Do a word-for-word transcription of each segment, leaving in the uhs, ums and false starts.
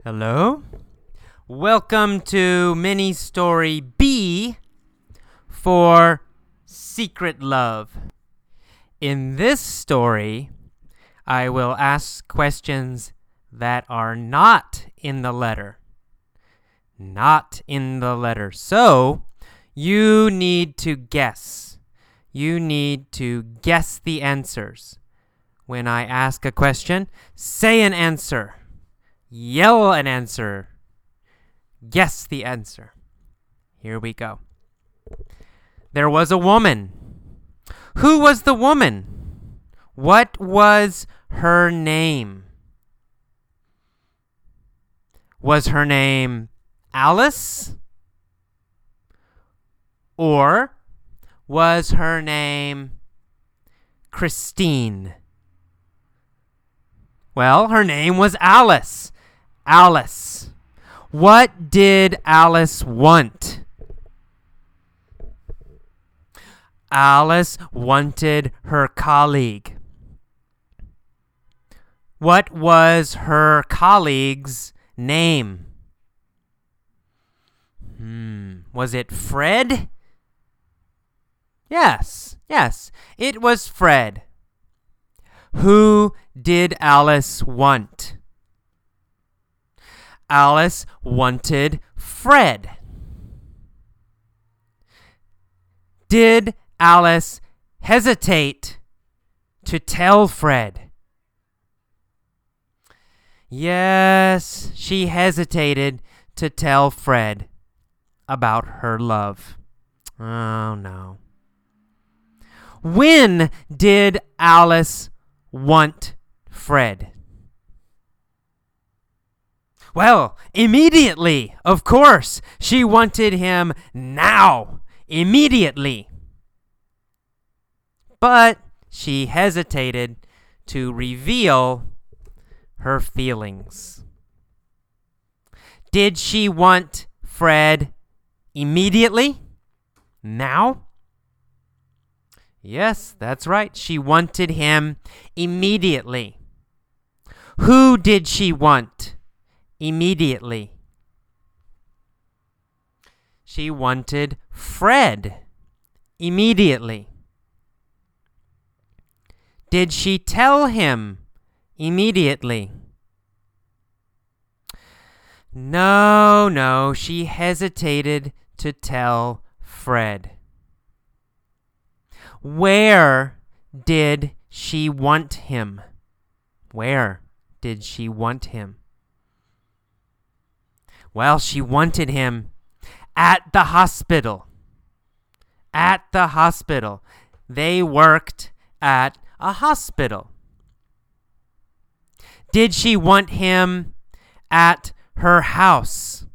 Hello? Welcome to mini story B for Secret Love. In this story, I will ask questions that are not in the letter. Not in the letter. So, you need to guess. You need to guess the answers. When I ask a question, say an answer. Yell an answer. Guess the answer. Here we go. There was a woman. Who was the woman? What was her name? Was her name Alice? Or was her name Christine? Well, her name was Alice. Alice. What did Alice want? Alice wanted her colleague. What was her colleague's name? Hmm. Was it Fred? Yes, yes, it was Fred. Who did Alice want? Alice wanted Fred. Did Alice hesitate to tell Fred? Yes, she hesitated to tell Fred about her love. Oh, no. When did Alice want Fred? Well, immediately, of course. She wanted him now, immediately. But she hesitated to reveal her feelings. Did she want Fred immediately? Now? Yes, that's right. She wanted him immediately. Who did she want immediately? She wanted Fred immediately. Did she tell him immediately? No, no, she hesitated to tell Fred. Where did she want him? Where did she want him? Well, she wanted him at the hospital. At the hospital. They worked at a hospital. Did she want him at her house?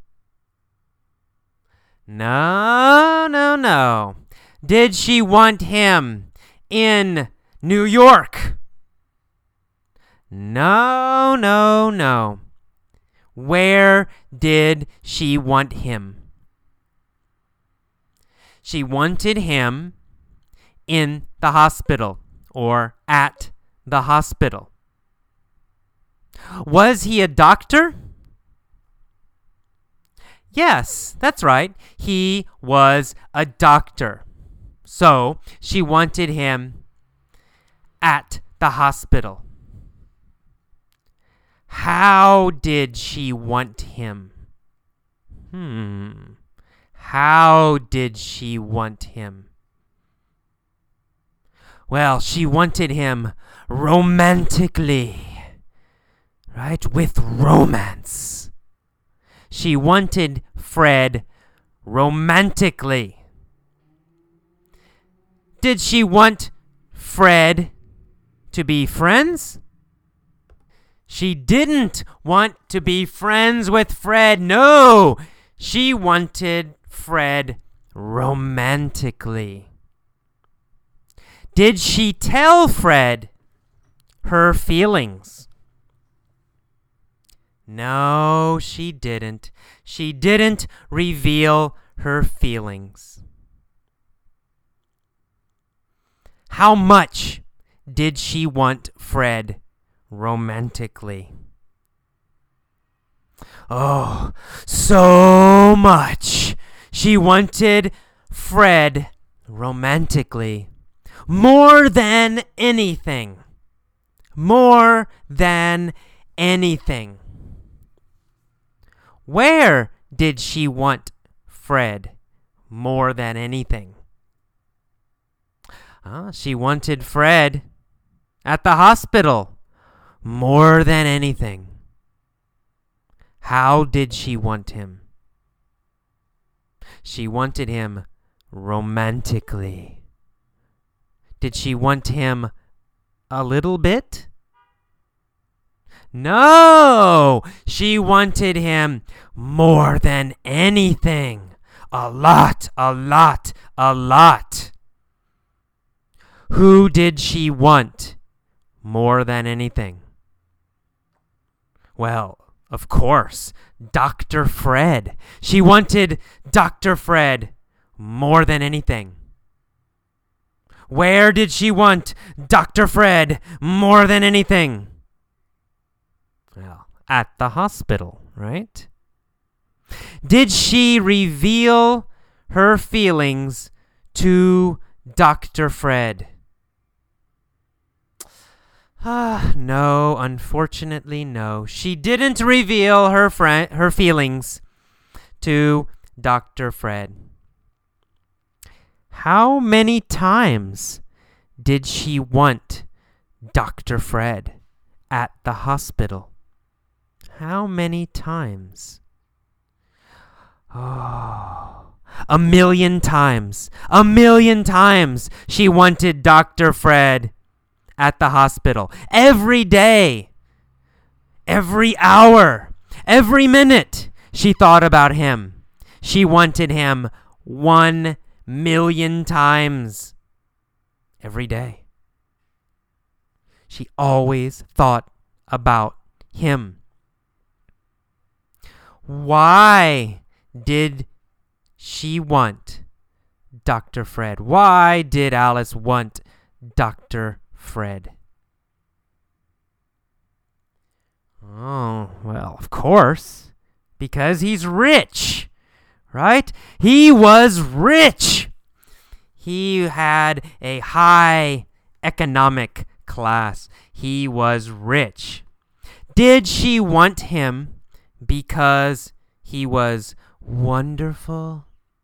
No, no, no. Did she want him in New York? No, no, no. Where did she want him? She wanted him in the hospital or at the hospital. Was he a doctor? Yes, that's right. He was a doctor. So she wanted him at the hospital. How did she want him? Hmm. How did she want him? Well, she wanted him romantically. Right? With romance. She wanted Fred romantically. Did she want Fred to be friends? She didn't want to be friends with Fred. No, she wanted Fred romantically. Did she tell Fred her feelings? No, she didn't. She didn't reveal her feelings. How much did she want Fred romantically? Oh, so much. She wanted Fred romantically. More than anything. More than anything. Where did she want Fred more than anything? Uh, she wanted Fred at the hospital more than anything. How did she want him? She wanted him romantically. Did she want him a little bit? No! She wanted him more than anything. A lot, a lot, a lot. Who did she want more than anything? Well, of course, Doctor Fred. She wanted Doctor Fred more than anything. Where did she want Doctor Fred more than anything? Well, at the hospital, right? Did she reveal her feelings to Doctor Fred? Ah, no, unfortunately, no. She didn't reveal her friend, her feelings to Doctor Fred. How many times did she want Doctor Fred at the hospital? How many times? Oh, a million times. A million times she wanted Doctor Fred at the hospital. Every day, every hour, every minute, she thought about him. She wanted him one million times every day. She always thought about him. Why did she want Doctor Fred? Why did Alice want Doctor Fred? Oh, well, of course, because he's rich, right? He was rich. He had a high economic class. He was rich. Did she want him because he was wonderful?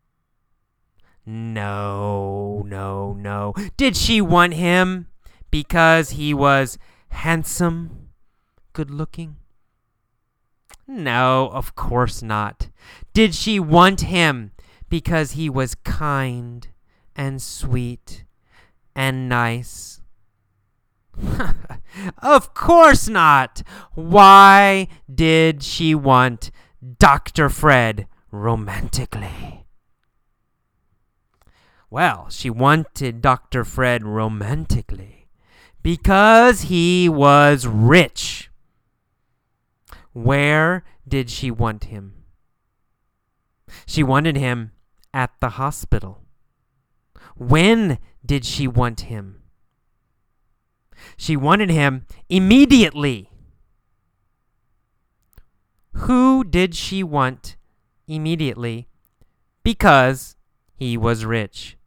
No, no, no. Did she want him because he was handsome, good looking? No, of course not. Did she want him because he was kind and sweet and nice? Of course not. Why did she want Doctor Fred romantically? Well, she wanted Doctor Fred romantically because he was rich. Where did she want him? She wanted him at the hospital. When did she want him? She wanted him immediately. Who did she want immediately? Because he was rich.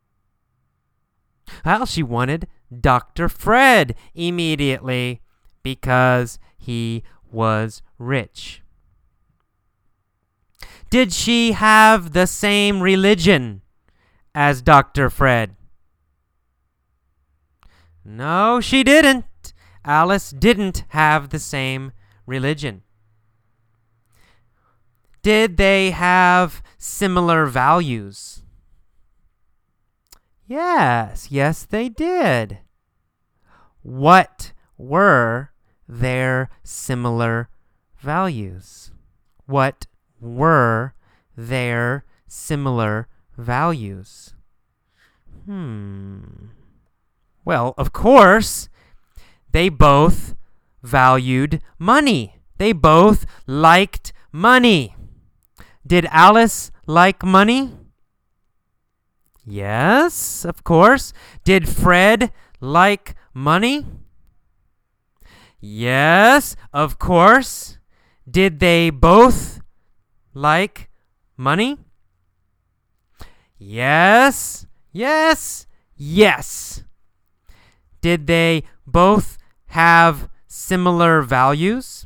Well, she wanted Doctor Fred immediately because he was rich. Did she have the same religion as Doctor Fred? No, she didn't. Alice didn't have the same religion. Did they have similar values? Yes, yes, they did. What were their similar values? What were their similar values? Hmm. Well, of course, they both valued money. They both liked money. Did Alice like money? Yes, of course. Did Fred like money? Yes, of course. Did they both like money? Yes, yes, yes. Did they both have similar values?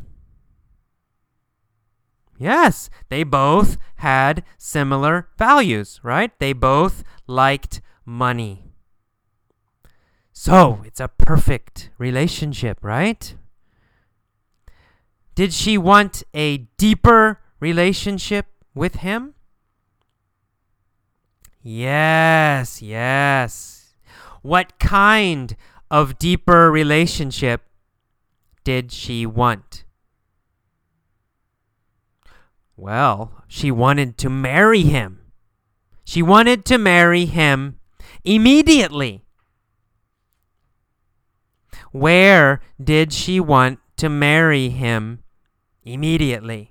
Yes, they both had similar values, right? They both liked money. So, it's a perfect relationship, right? Did she want a deeper relationship with him? Yes, yes. What kind of deeper relationship did she want? Well, she wanted to marry him. She wanted to marry him immediately. Where did she want to marry him immediately?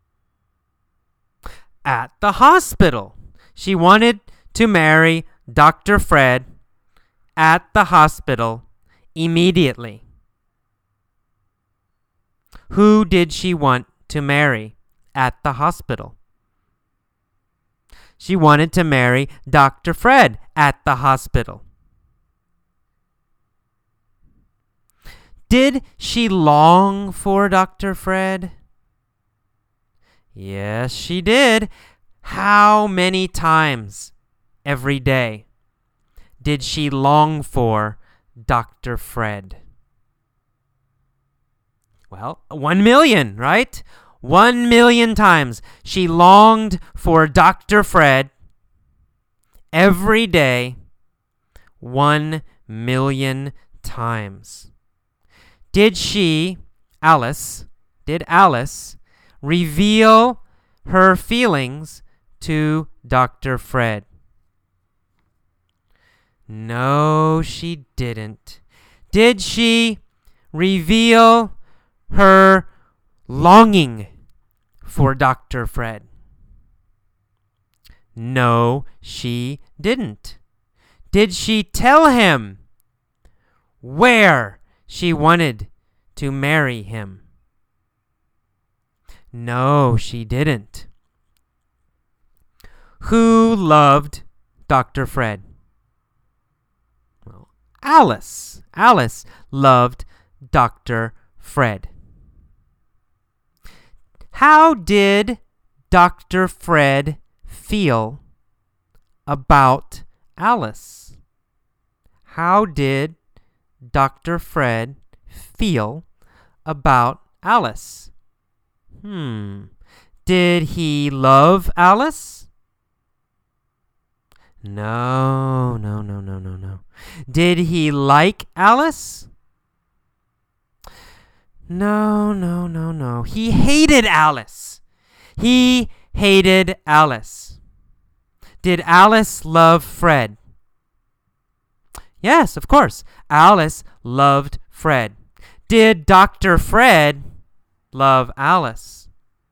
At the hospital. She wanted to marry Doctor Fred at the hospital immediately. Who did she want to marry at the hospital? She wanted to marry Doctor Fred at the hospital. Did she long for Doctor Fred? Yes, she did. How many times every day did she long for Doctor Fred? Well, one million, right? One million times she longed for Doctor Fred every day, one million times. Did she, Alice, did Alice reveal her feelings to Doctor Fred? No, she didn't. Did she reveal her longing for Doctor Fred? No, she didn't. Did she tell him where she wanted to marry him? No, she didn't. Who loved Doctor Fred? Well, Alice. Alice loved Doctor Fred. How did Doctor Fred feel about Alice? How did Doctor Fred feel about Alice? Hmm. Did he love Alice? No, no, no, no, no, no. Did he like Alice? No, no, no, no. He hated Alice. He hated Alice. Did Alice love Fred? Yes, of course. Alice loved Fred. Did Doctor Fred love Alice?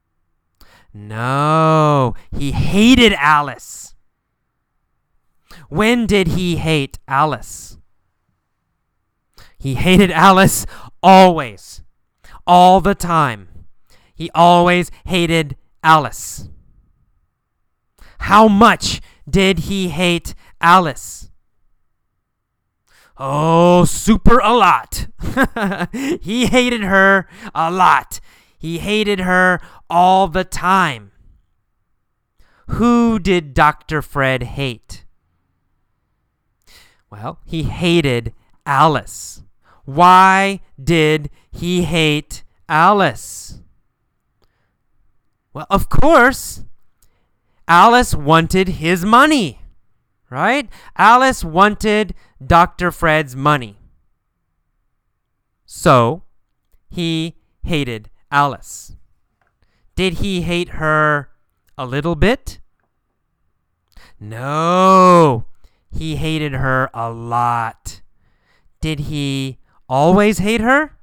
No, he hated Alice. When did he hate Alice? He hated Alice always, all the time. He always hated Alice. How much did he hate Alice? Oh, super a lot. He hated her a lot. He hated her all the time. Who did Doctor Fred hate? Well, he hated Alice. Why did he hate Alice? Well, of course, Alice wanted his money, right? Alice wanted Doctor Fred's money. So, he hated Alice. Did he hate her a little bit? No, he hated her a lot. Did he always hate her?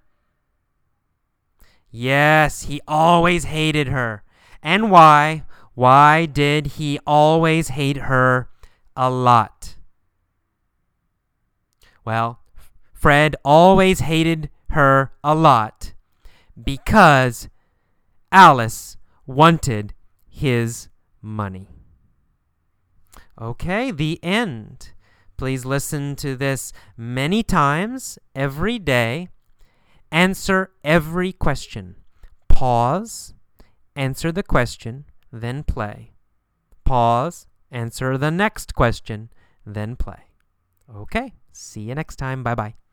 Yes, he always hated her. And why? Why did he always hate her a lot? Well, Fred always hated her a lot because Alice wanted his money. Okay, the end. Please listen to this many times every day. Answer every question. Pause, answer the question, then play. Pause, answer the next question, then play. Okay, see you next time. Bye-bye.